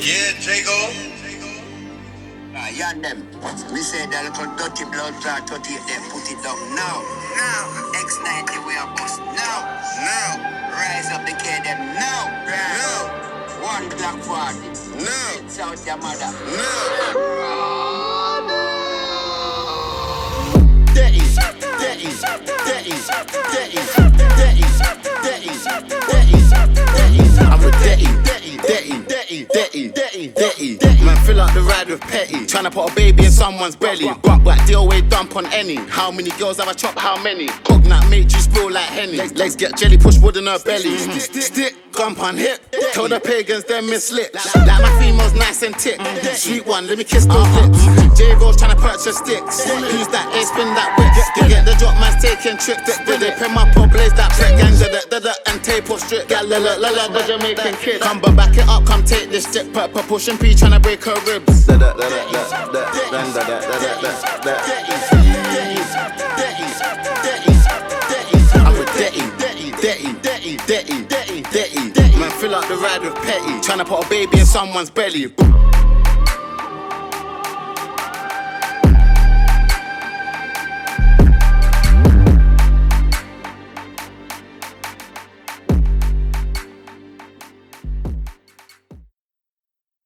Yeah, Jago. Yan them. We say that little dirty blood clot, 38 there, put it down now. Now, X90 we are bust now. Now, rise up the K them now. Now, one Glock 40. Now, it's out your mother. Now. Dirty. I'm with dirty. Man, fill out the ride with petty. Tryna put a baby in someone's belly. But deal way dump on any. How many girls have I chopped? How many? Coconut make you spill like Henny. Legs get jelly, push wood in her belly. Stick, gump on hip. Tell the pagans they're mislit. Like my females nice and tick. Sweet one, let me kiss those lips. J-Go's tryna purchase sticks. Who's that? A spin that whip. To get the drop, man's taking trips. Did they pin my pop, blaze that brick gang, and tape or strip. Got la the Jamaican kid. Come but back it up, come take this stick. Pushing P tryna break her ribs. I'm with dirty. Man, fill out the ride with petty. Tryna put a baby in someone's belly.